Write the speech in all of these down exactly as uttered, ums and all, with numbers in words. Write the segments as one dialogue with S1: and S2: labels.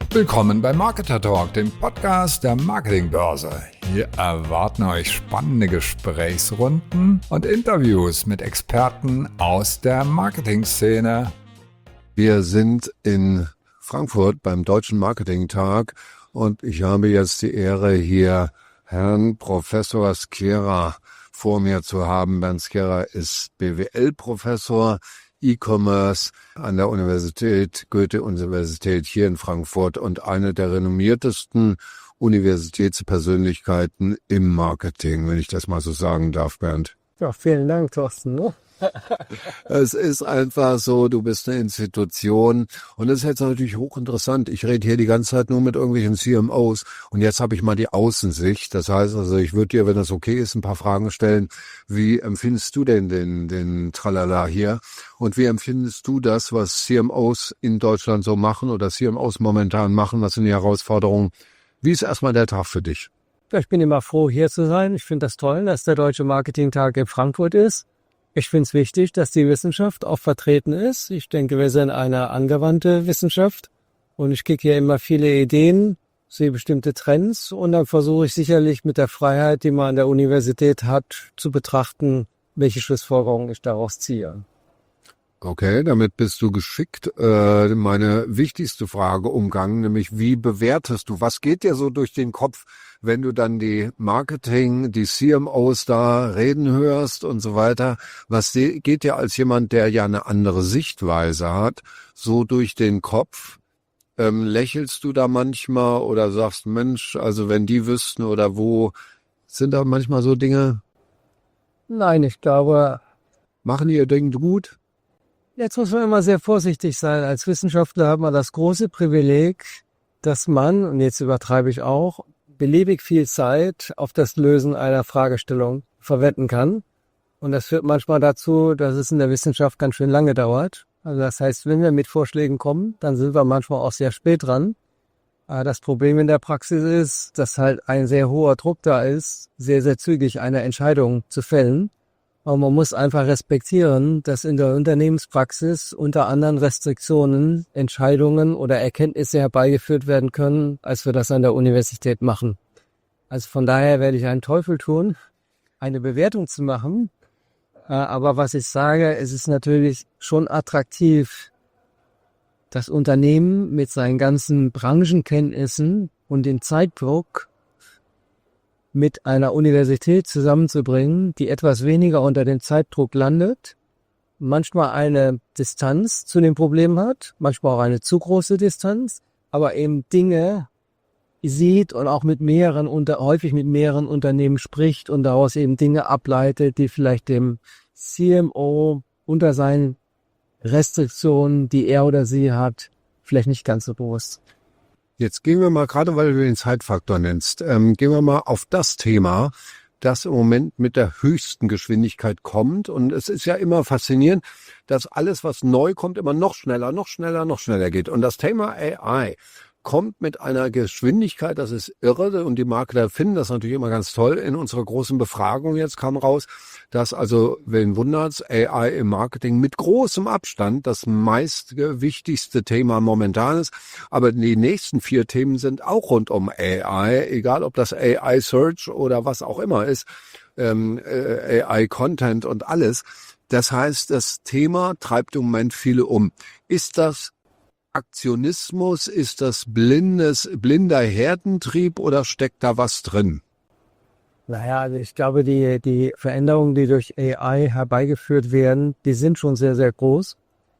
S1: Willkommen bei Marketer Talk, dem Podcast der Marketingbörse. Hier erwarten euch spannende Gesprächsrunden und Interviews mit Experten aus der Marketingszene.
S2: Wir sind in Frankfurt beim Deutschen Marketing-Tag und ich habe jetzt die Ehre, hier Herrn Professor Skera vor mir zu haben. Bernd Skera ist B W L-Professor E-Commerce an der Universität, Goethe-Universität hier in Frankfurt und eine der renommiertesten Universitätspersönlichkeiten im Marketing, wenn ich das mal so sagen darf, Bernd.
S3: Ja, vielen Dank, Thorsten. Ne?
S2: Es ist einfach so, du bist eine Institution und das ist jetzt natürlich hochinteressant. Ich rede hier die ganze Zeit nur mit irgendwelchen C M Os und jetzt habe ich mal die Außensicht. Das heißt also, ich würde dir, wenn das okay ist, ein paar Fragen stellen. Wie empfindest du denn den, den Tralala hier und wie empfindest du das, was C M Os in Deutschland so machen oder C M Os momentan machen? Was sind die Herausforderungen? Wie ist erstmal der Tag für dich?
S3: Ja, ich bin immer froh, hier zu sein. Ich finde das toll, dass der Deutsche Marketing-Tag in Frankfurt ist. Ich finde es wichtig, dass die Wissenschaft auch vertreten ist. Ich denke, wir sind eine angewandte Wissenschaft und ich kriege hier immer viele Ideen, sehe bestimmte Trends und dann versuche ich sicherlich mit der Freiheit, die man an der Universität hat, zu betrachten, welche Schlussfolgerungen ich daraus ziehe.
S2: Okay, damit bist du geschickt. Äh, meine wichtigste Frage umgangen, nämlich wie bewertest du, was geht dir so durch den Kopf, wenn du dann die Marketing, die C M Os da reden hörst und so weiter? Was geht dir als jemand, der ja eine andere Sichtweise hat, so durch den Kopf? Ähm, lächelst du da manchmal oder sagst, Mensch, also wenn die wüssten oder wo, sind da manchmal so Dinge?
S3: Nein, ich glaube...
S2: Machen die ihr Ding gut?
S3: Jetzt muss man immer sehr vorsichtig sein. Als Wissenschaftler hat man das große Privileg, dass man, und jetzt übertreibe ich auch, beliebig viel Zeit auf das Lösen einer Fragestellung verwenden kann. Und das führt manchmal dazu, dass es in der Wissenschaft ganz schön lange dauert. Also das heißt, wenn wir mit Vorschlägen kommen, dann sind wir manchmal auch sehr spät dran. Das Problem in der Praxis ist, dass halt ein sehr hoher Druck da ist, sehr, sehr zügig eine Entscheidung zu fällen. Aber man muss einfach respektieren, dass in der Unternehmenspraxis unter anderen Restriktionen Entscheidungen oder Erkenntnisse herbeigeführt werden können, als wir das an der Universität machen. Also von daher werde ich einen Teufel tun, eine Bewertung zu machen. Aber was ich sage, es ist natürlich schon attraktiv, das Unternehmen mit seinen ganzen Branchenkenntnissen und dem Zeitdruck mit einer Universität zusammenzubringen, die etwas weniger unter dem Zeitdruck landet, manchmal eine Distanz zu dem Problem hat, manchmal auch eine zu große Distanz, aber eben Dinge sieht und auch mit mehreren, unter, häufig mit mehreren Unternehmen spricht und daraus eben Dinge ableitet, die vielleicht dem C M O unter seinen Restriktionen, die er oder sie hat, vielleicht nicht ganz so bewusst.
S2: Jetzt gehen wir mal, gerade weil du den Zeitfaktor nennst, ähm, gehen wir mal auf das Thema, das im Moment mit der höchsten Geschwindigkeit kommt. Und es ist ja immer faszinierend, dass alles, was neu kommt, immer noch schneller, noch schneller, noch schneller geht. Und das Thema A I kommt mit einer Geschwindigkeit, das ist irre. Und die Marketer finden das natürlich immer ganz toll. In unserer großen Befragung jetzt kam raus, dass also, wen wundert's, A I im Marketing mit großem Abstand das meist wichtigste Thema momentan ist. Aber die nächsten vier Themen sind auch rund um A I, egal ob das A I Search oder was auch immer ist, ähm, äh, A I Content und alles. Das heißt, das Thema treibt im Moment viele um. Ist das Aktionismus, ist das blindes, blinder Herdentrieb oder steckt da was drin?
S3: Naja, also ich glaube, die, die Veränderungen, die durch A I herbeigeführt werden, die sind schon sehr, sehr groß.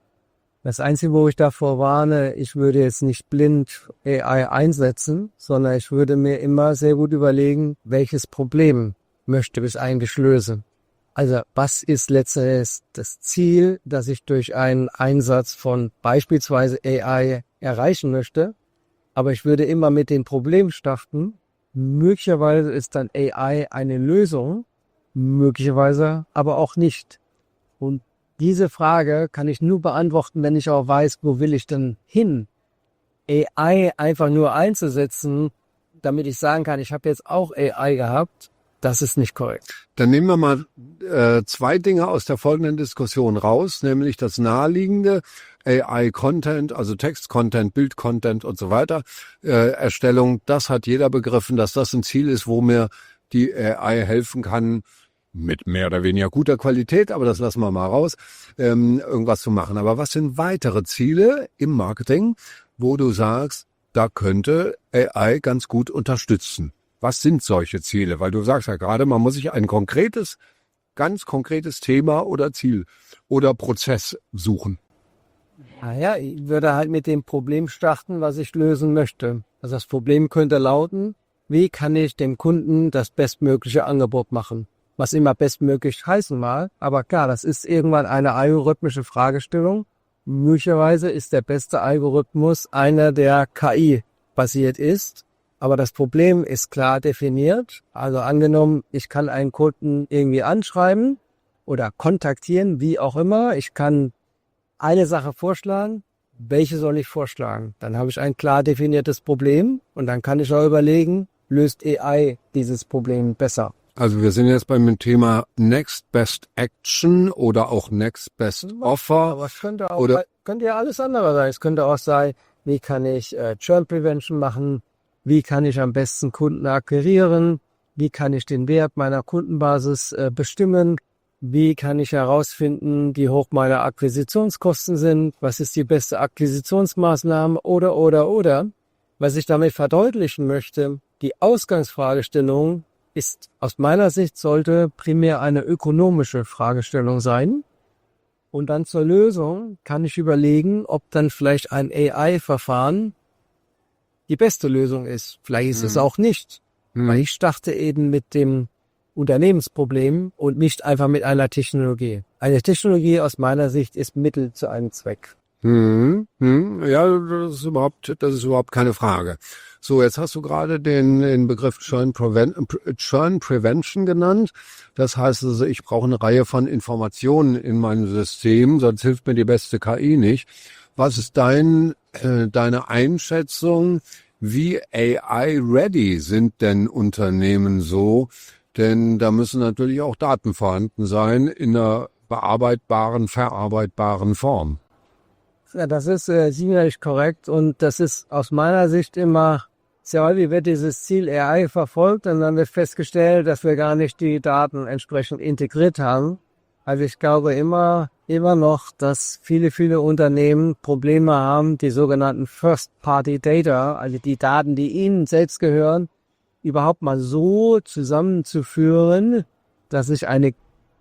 S3: Das Einzige, wo ich davor warne, ich würde jetzt nicht blind A I einsetzen, sondern ich würde mir immer sehr gut überlegen, welches Problem möchte ich eigentlich lösen. Also was ist letztendlich das Ziel, das ich durch einen Einsatz von beispielsweise A I erreichen möchte? Aber ich würde immer mit dem Problem starten. Möglicherweise ist dann A I eine Lösung, möglicherweise aber auch nicht. Und diese Frage kann ich nur beantworten, wenn ich auch weiß, wo will ich denn hin? A I einfach nur einzusetzen, damit ich sagen kann, ich habe jetzt auch A I gehabt, Das ist nicht korrekt.
S2: Dann nehmen wir mal äh, zwei Dinge aus der folgenden Diskussion raus, nämlich das naheliegende A I-Content, also Text-Content, Bild-Content und so weiter, äh, Erstellung. Das hat jeder begriffen, dass das ein Ziel ist, wo mir die A I helfen kann, mit mehr oder weniger guter Qualität, aber das lassen wir mal raus, ähm, irgendwas zu machen. Aber was sind weitere Ziele im Marketing, wo du sagst, da könnte A I ganz gut unterstützen? Was sind solche Ziele? Weil du sagst ja gerade, man muss sich ein konkretes, ganz konkretes Thema oder Ziel oder Prozess suchen.
S3: Naja, ich würde halt mit dem Problem starten, was ich lösen möchte. Also das Problem könnte lauten, wie kann ich dem Kunden das bestmögliche Angebot machen? Was immer bestmöglich heißen mag, aber klar, das ist irgendwann eine algorithmische Fragestellung. Möglicherweise ist der beste Algorithmus einer, der K I basiert ist. Aber das Problem ist klar definiert. Also angenommen, ich kann einen Kunden irgendwie anschreiben oder kontaktieren, wie auch immer. Ich kann eine Sache vorschlagen. Welche soll ich vorschlagen? Dann habe ich ein klar definiertes Problem und dann kann ich auch überlegen, löst A I dieses Problem besser.
S2: Also wir sind jetzt beim Thema Next Best Action oder auch Next Best Offer.
S3: Aber es könnte auch,
S2: oder
S3: könnte ja alles andere sein. Es könnte auch sein, wie kann ich äh, Churn Prevention machen? Wie kann ich am besten Kunden akquirieren? Wie kann ich den Wert meiner Kundenbasis äh, bestimmen? Wie kann ich herausfinden, wie hoch meine Akquisitionskosten sind? Was ist die beste Akquisitionsmaßnahme? Oder, oder, oder. Was ich damit verdeutlichen möchte, die Ausgangsfragestellung ist aus meiner Sicht sollte primär eine ökonomische Fragestellung sein. Und dann zur Lösung kann ich überlegen, ob dann vielleicht ein A I-Verfahren die beste Lösung ist. Vielleicht ist hm. es auch nicht. Hm. Weil ich starte eben mit dem Unternehmensproblem und nicht einfach mit einer Technologie. Eine Technologie aus meiner Sicht ist Mittel zu einem Zweck.
S2: Hm, hm, ja, das ist überhaupt, das ist überhaupt keine Frage. So, jetzt hast du gerade den, den Begriff Churn, Preven- Churn Prevention genannt. Das heißt also, ich brauche eine Reihe von Informationen in meinem System, sonst hilft mir die beste K I nicht. Was ist dein, äh, deine Einschätzung? Wie A I-ready sind denn Unternehmen so? Denn da müssen natürlich auch Daten vorhanden sein in einer bearbeitbaren, verarbeitbaren Form.
S3: Ja, das ist äh, sicherlich korrekt und das ist aus meiner Sicht immer sehr häufig wird dieses Ziel A I verfolgt und dann wird festgestellt, dass wir gar nicht die Daten entsprechend integriert haben. Also ich glaube immer, immer noch, dass viele, viele Unternehmen Probleme haben, die sogenannten First-Party-Data, also die Daten, die ihnen selbst gehören, überhaupt mal so zusammenzuführen, dass ich eine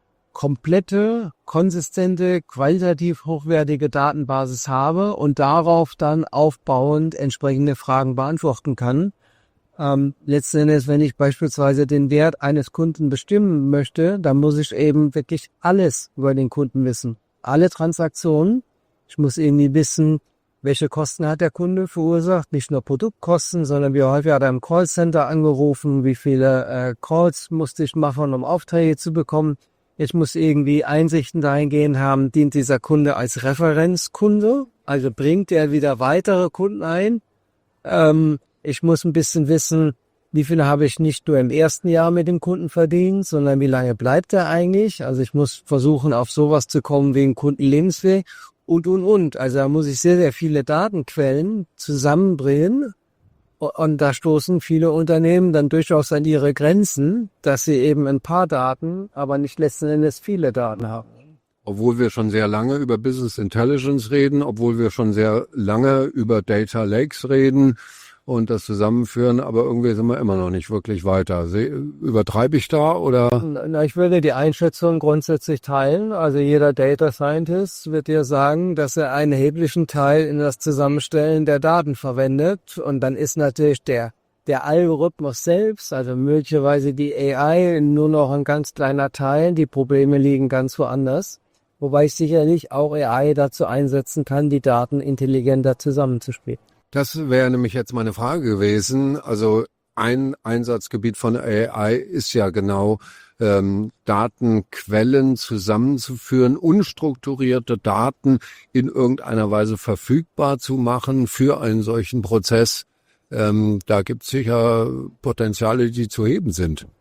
S3: komplette, konsistente, qualitativ hochwertige Datenbasis habe und darauf dann aufbauend entsprechende Fragen beantworten kann. Ähm, letzten Endes, wenn ich beispielsweise den Wert eines Kunden bestimmen möchte, dann muss ich eben wirklich alles über den Kunden wissen. Alle Transaktionen. Ich muss irgendwie wissen, welche Kosten hat der Kunde verursacht. Nicht nur Produktkosten, sondern wie häufig hat er im Callcenter angerufen, wie viele äh, Calls musste ich machen, um Aufträge zu bekommen. Ich muss irgendwie Einsichten dahingehend haben, dient dieser Kunde als Referenzkunde, also bringt er wieder weitere Kunden ein. Ähm, ich muss ein bisschen wissen, wie viel habe ich nicht nur im ersten Jahr mit dem Kunden verdient, sondern wie lange bleibt er eigentlich. Also ich muss versuchen, auf sowas zu kommen wie ein Kundenlebensweg und, und, und. Also da muss ich sehr, sehr viele Datenquellen zusammenbringen. Und da stoßen viele Unternehmen dann durchaus an ihre Grenzen, dass sie eben ein paar Daten, aber nicht letzten Endes viele Daten haben.
S2: Obwohl wir schon sehr lange über Business Intelligence reden, obwohl wir schon sehr lange über Data Lakes reden und das zusammenführen, aber irgendwie sind wir immer noch nicht wirklich weiter. Übertreibe ich da oder?
S3: Na, ich würde die Einschätzung grundsätzlich teilen. Also jeder Data Scientist wird dir sagen, dass er einen erheblichen Teil in das Zusammenstellen der Daten verwendet. Und dann ist natürlich der, der Algorithmus selbst, also möglicherweise die A I, nur noch ein ganz kleiner Teil. Die Probleme liegen ganz woanders. Wobei ich sicherlich auch A I dazu einsetzen kann, die Daten intelligenter zusammenzuspielen.
S2: Das wäre nämlich jetzt meine Frage gewesen. Also ein Einsatzgebiet von A I ist ja genau, ähm, Datenquellen zusammenzuführen, unstrukturierte Daten in irgendeiner Weise verfügbar zu machen für einen solchen Prozess. Ähm, da gibt es sicher Potenziale, die zu heben sind.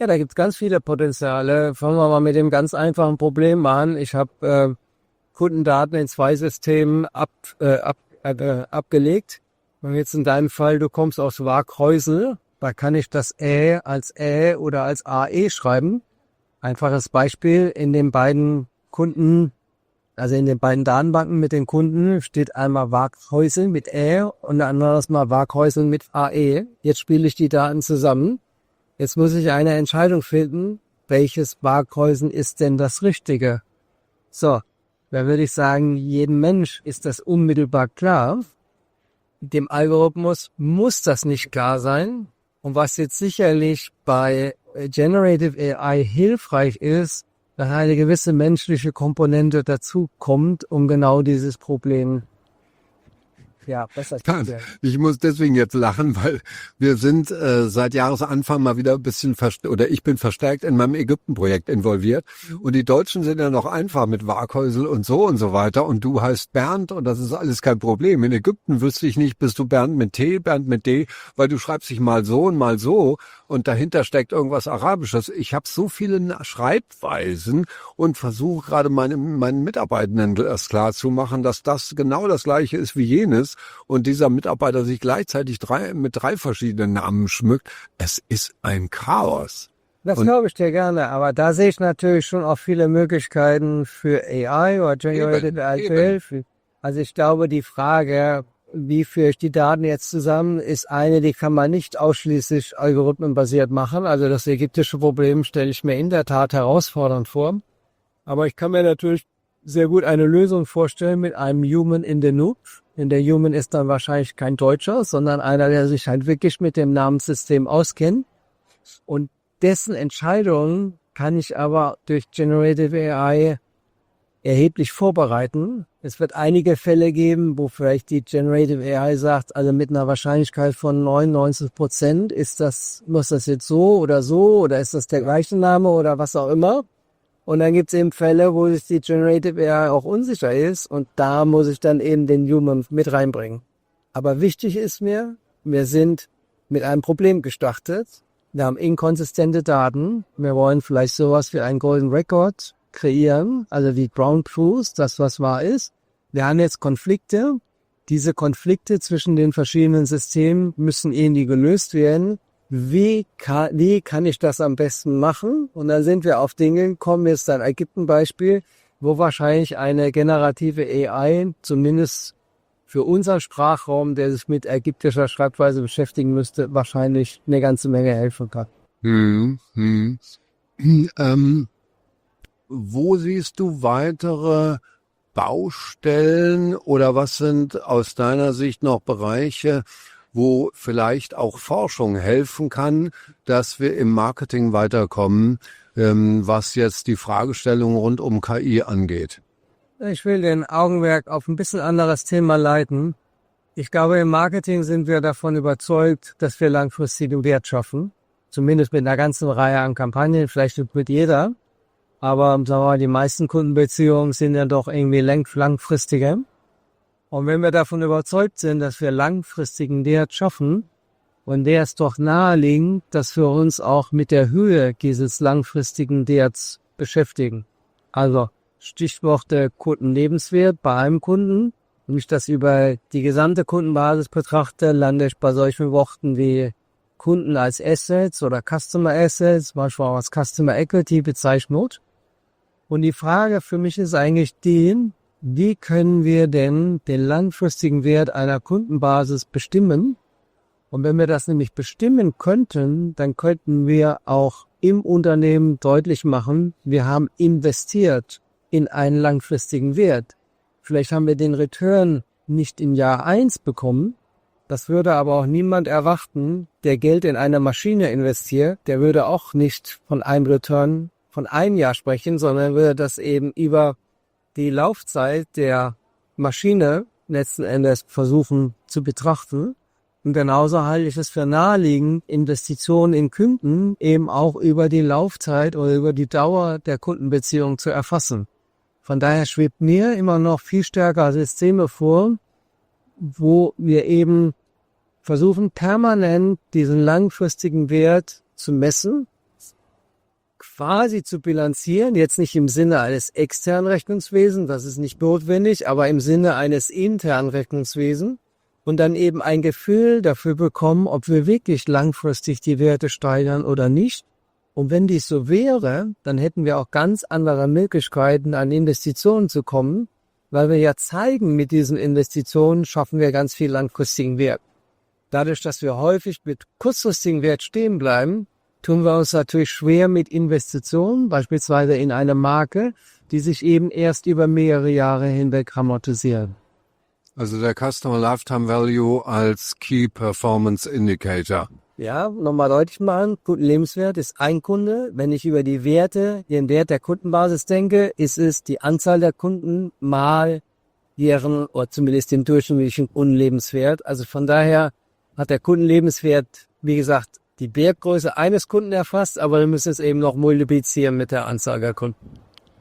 S3: Ja, da gibt's ganz viele Potenziale. Fangen wir mal mit dem ganz einfachen Problem an. Ich habe äh, Kundendaten in zwei Systemen ab, äh, ab, äh, abgelegt. Und jetzt in deinem Fall, du kommst aus Waaghäusel, da kann ich das Ä als Ä oder als A E schreiben. Einfaches Beispiel, in den beiden Kunden, also in den beiden Datenbanken mit den Kunden steht einmal Waaghäusel mit Ä und anderes Mal Waaghäusel mit A E. Jetzt spiele ich die Daten zusammen. Jetzt muss ich eine Entscheidung finden, welches Waaghäusel ist denn das Richtige? So, da würde ich sagen, jedem Mensch ist das unmittelbar klar. Dem Algorithmus muss das nicht klar sein. Und was jetzt sicherlich bei Generative A I hilfreich ist, dass eine gewisse menschliche Komponente dazu kommt, um genau dieses Problem ja, besser zu werden.
S2: Ich muss deswegen jetzt lachen, weil wir sind äh, seit Jahresanfang mal wieder ein bisschen, verst- oder ich bin verstärkt in meinem Ägypten-Projekt involviert. Und die Deutschen sind ja noch einfach mit Waaghäusel und so und so weiter. Und du heißt Bernd und das ist alles kein Problem. In Ägypten wüsste ich nicht, bist du Bernd mit T, Bernd mit D, weil du schreibst dich mal so und mal so und dahinter steckt irgendwas Arabisches. Ich habe so viele Schreibweisen und versuche gerade meine, meinen Mitarbeitenden das klar zu machen, dass das genau das Gleiche ist wie jenes. Und dieser Mitarbeiter sich gleichzeitig drei, mit drei verschiedenen Namen schmückt, es ist ein Chaos.
S3: Das
S2: Und
S3: glaube ich dir gerne, aber da sehe ich natürlich schon auch viele Möglichkeiten für A I oder Generative A I zu helfen. Also ich glaube, die Frage, wie führe ich die Daten jetzt zusammen, ist eine, die kann man nicht ausschließlich algorithmenbasiert machen. Also das ägyptische Problem stelle ich mir in der Tat herausfordernd vor. Aber ich kann mir natürlich sehr gut eine Lösung vorstellen mit einem Human in the Loop. Denn der Human ist dann wahrscheinlich kein Deutscher, sondern einer, der sich halt wirklich mit dem Namenssystem auskennt. Und dessen Entscheidungen kann ich aber durch Generative A I erheblich vorbereiten. Es wird einige Fälle geben, wo vielleicht die Generative A I sagt, also mit einer Wahrscheinlichkeit von neunundneunzig Prozent ist das, muss das jetzt so oder so oder ist das der gleiche Name oder was auch immer. Und dann gibt es eben Fälle, wo sich die Generative A I auch unsicher ist und da muss ich dann eben den Human mit reinbringen. Aber wichtig ist mir, wir sind mit einem Problem gestartet. Wir haben inkonsistente Daten. Wir wollen vielleicht sowas wie einen Golden Record kreieren, also wie Ground Truth, das was wahr ist. Wir haben jetzt Konflikte. Diese Konflikte zwischen den verschiedenen Systemen müssen irgendwie gelöst werden. Wie kann, wie kann ich das am besten machen? Und dann sind wir auf Dinge gekommen, jetzt ein Ägypten-Beispiel, wo wahrscheinlich eine generative A I, zumindest für unseren Sprachraum, der sich mit ägyptischer Schreibweise beschäftigen müsste, wahrscheinlich eine ganze Menge helfen kann.
S2: Hm, hm. Ähm, wo siehst du weitere Baustellen oder was sind aus deiner Sicht noch Bereiche, wo vielleicht auch Forschung helfen kann, dass wir im Marketing weiterkommen, ähm, was jetzt die Fragestellung rund um K I angeht?
S3: Ich will den Augenmerk auf ein bisschen anderes Thema leiten. Ich glaube, im Marketing sind wir davon überzeugt, dass wir langfristigen Wert schaffen. Zumindest mit einer ganzen Reihe an Kampagnen, vielleicht nicht mit jeder. Aber sagen wir mal, die meisten Kundenbeziehungen sind ja doch irgendwie lang, langfristiger. Und wenn wir davon überzeugt sind, dass wir langfristigen Wert schaffen, und der ist doch naheliegend, dass wir uns auch mit der Höhe dieses langfristigen Werts beschäftigen. Also Stichworte Kundenlebenswert bei einem Kunden. Wenn ich das über die gesamte Kundenbasis betrachte, lande ich bei solchen Worten wie Kunden als Assets oder Customer Assets, manchmal auch als Customer Equity bezeichnet. Und die Frage für mich ist eigentlich die, wie können wir denn den langfristigen Wert einer Kundenbasis bestimmen? Und wenn wir das nämlich bestimmen könnten, dann könnten wir auch im Unternehmen deutlich machen, wir haben investiert in einen langfristigen Wert. Vielleicht haben wir den Return nicht im Jahr eins bekommen. Das würde aber auch niemand erwarten, der Geld in eine Maschine investiert. Der würde auch nicht von einem Return von einem Jahr sprechen, sondern würde das eben über die Laufzeit der Maschine letzten Endes versuchen zu betrachten. Und genauso halte ich es für naheliegend, Investitionen in Kunden eben auch über die Laufzeit oder über die Dauer der Kundenbeziehung zu erfassen. Von daher schwebt mir immer noch viel stärker Systeme vor, wo wir eben versuchen, permanent diesen langfristigen Wert zu messen quasi zu bilanzieren, jetzt nicht im Sinne eines externen Rechnungswesens, das ist nicht notwendig, aber im Sinne eines internen Rechnungswesens und dann eben ein Gefühl dafür bekommen, ob wir wirklich langfristig die Werte steigern oder nicht. Und wenn dies so wäre, dann hätten wir auch ganz andere Möglichkeiten, an Investitionen zu kommen, weil wir ja zeigen, mit diesen Investitionen schaffen wir ganz viel langfristigen Wert. Dadurch, dass wir häufig mit kurzfristigen Wert stehen bleiben, tun wir uns natürlich schwer mit Investitionen, beispielsweise in eine Marke, die sich eben erst über mehrere Jahre hinweg amortisieren.
S2: Also der Customer Lifetime Value als Key Performance Indicator.
S3: Ja, nochmal deutlich machen, Kundenlebenswert ist ein Kunde. Wenn ich über die Werte, den Wert der Kundenbasis denke, ist es die Anzahl der Kunden mal deren, oder zumindest den durchschnittlichen Kundenlebenswert. Also von daher hat der Kundenlebenswert, wie gesagt, die Wertgröße eines Kunden erfasst, aber wir müssen es eben noch multiplizieren mit der Anzahl der Kunden.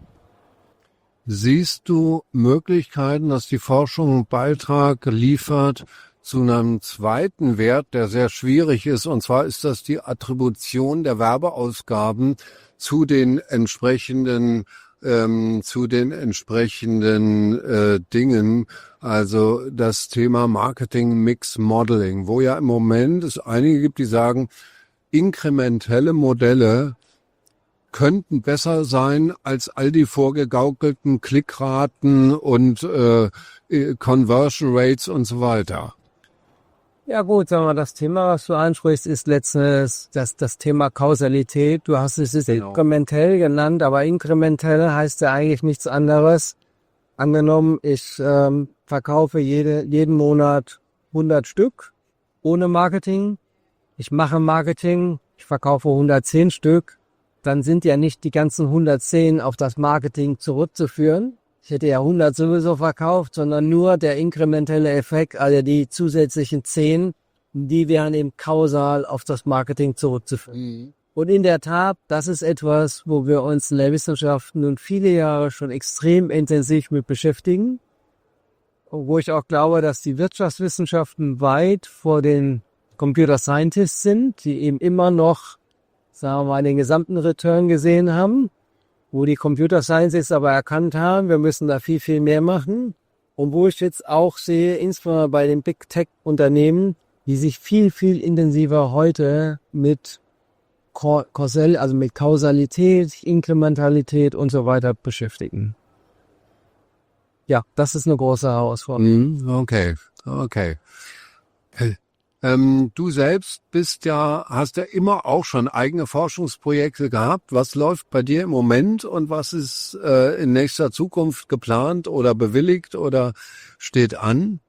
S2: Siehst du Möglichkeiten, dass die Forschung einen Beitrag liefert zu einem zweiten Wert, der sehr schwierig ist, und zwar ist das die Attribution der Werbeausgaben zu den entsprechenden ähm, zu den entsprechenden äh, Dingen, also das Thema Marketing Mix Modeling, wo ja im Moment es einige gibt, die sagen, inkrementelle Modelle könnten besser sein als all die vorgegaukelten Klickraten und äh, Conversion Rates und so weiter.
S3: Ja gut, sagen wir, das Thema, was du ansprichst, ist letztens das, das Thema Kausalität. Du hast es genau. Inkrementell genannt, aber inkrementell heißt ja eigentlich nichts anderes. Angenommen, ich ähm, verkaufe jede, jeden Monat hundert Stück ohne Marketing. Ich mache Marketing, ich verkaufe hundertzehn Stück. Dann sind ja nicht die ganzen hundertzehn auf das Marketing zurückzuführen. Ich hätte ja hundert sowieso verkauft, sondern nur der inkrementelle Effekt, also die zusätzlichen zehn, die wären eben kausal auf das Marketing zurückzuführen. Mhm. Und in der Tat, das ist etwas, wo wir uns in der Wissenschaft nun viele Jahre schon extrem intensiv mit beschäftigen. Und wo ich auch glaube, dass die Wirtschaftswissenschaften weit vor den Computer Scientists sind, die eben immer noch, sagen wir mal, den gesamten Return gesehen haben, wo die Computer Scientists aber erkannt haben, wir müssen da viel, viel mehr machen. Und wo ich jetzt auch sehe, insbesondere bei den Big Tech Unternehmen, die sich viel, viel intensiver heute mit Kausal, also mit Kausalität, Inkrementalität und so weiter beschäftigen. Ja, das ist eine große Herausforderung.
S2: Okay, okay. Ähm, du selbst bist ja, hast ja immer auch schon eigene Forschungsprojekte gehabt. Was läuft bei dir im Moment und was ist äh, in nächster Zukunft geplant oder bewilligt oder steht an?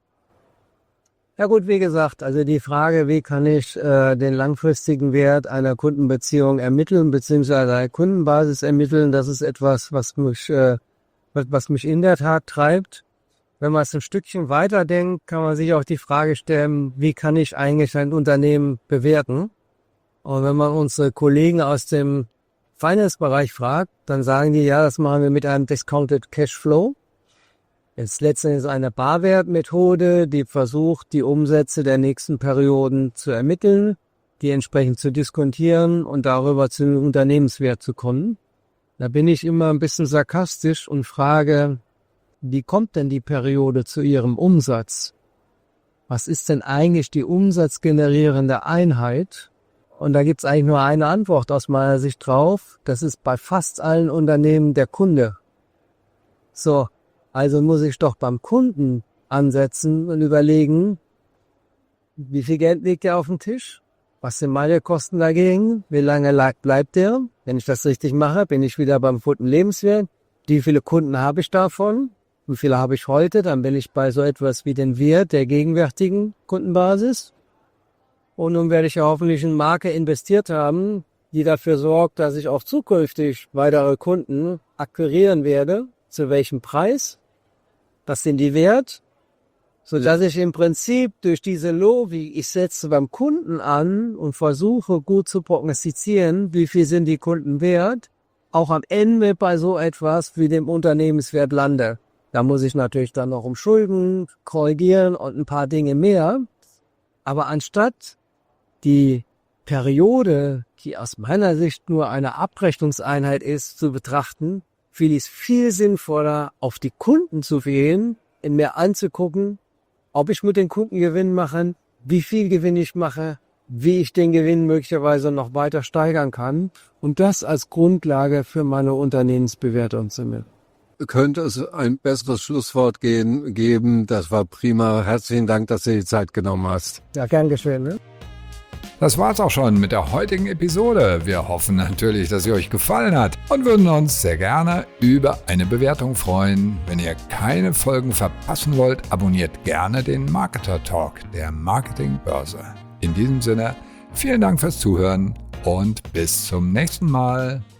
S3: Ja gut, wie gesagt, also die Frage, wie kann ich äh, den langfristigen Wert einer Kundenbeziehung ermitteln, beziehungsweise eine Kundenbasis ermitteln, das ist etwas, was mich, äh, was mich in der Tat treibt. Wenn man es ein Stückchen weiterdenkt, kann man sich auch die Frage stellen, wie kann ich eigentlich ein Unternehmen bewerten? Und wenn man unsere Kollegen aus dem Finance-Bereich fragt, dann sagen die, ja, das machen wir mit einem Discounted Cashflow. Jetzt letztendlich eine Barwertmethode, die versucht, die Umsätze der nächsten Perioden zu ermitteln, die entsprechend zu diskontieren und darüber zu einem Unternehmenswert zu kommen. Da bin ich immer ein bisschen sarkastisch und frage, wie kommt denn die Periode zu ihrem Umsatz? Was ist denn eigentlich die umsatzgenerierende Einheit? Und da gibt's eigentlich nur eine Antwort aus meiner Sicht drauf. Das ist bei fast allen Unternehmen der Kunde. So, also muss ich doch beim Kunden ansetzen und überlegen, wie viel Geld liegt der auf dem Tisch? Was sind meine Kosten dagegen? Wie lange bleibt der? Wenn ich das richtig mache, bin ich wieder beim Kundenlebenswert. Wie viele Kunden habe ich davon? Wie viele habe ich heute? Dann bin ich bei so etwas wie den Wert der gegenwärtigen Kundenbasis. Und nun werde ich ja hoffentlich in Marke investiert haben, die dafür sorgt, dass ich auch zukünftig weitere Kunden akquirieren werde. Zu welchem Preis? Was sind die wert? Sodass ich im Prinzip durch diese Logik, ich setze beim Kunden an und versuche gut zu prognostizieren, wie viel sind die Kunden wert, auch am Ende bei so etwas wie dem Unternehmenswert lande. Da muss ich natürlich dann noch um Schulden korrigieren und ein paar Dinge mehr. Aber anstatt die Periode die aus meiner Sicht nur eine Abrechnungseinheit ist, zu betrachten, finde ich es viel sinnvoller, auf die Kunden zu gehen, in mir anzugucken, ob ich mit den Kunden Gewinn mache, wie viel Gewinn ich mache, wie ich den Gewinn möglicherweise noch weiter steigern kann und das als Grundlage für meine Unternehmensbewertung zu nehmen.
S2: Könnte es ein besseres Schlusswort gehen, geben? Das war prima. Herzlichen Dank, dass du die Zeit genommen hast.
S3: Ja, gern geschehen, ne?
S1: Das war's auch schon mit der heutigen Episode. Wir hoffen natürlich, dass sie euch gefallen hat und würden uns sehr gerne über eine Bewertung freuen. Wenn ihr keine Folgen verpassen wollt, abonniert gerne den Marketer Talk der Marketingbörse. In diesem Sinne, vielen Dank fürs Zuhören und bis zum nächsten Mal.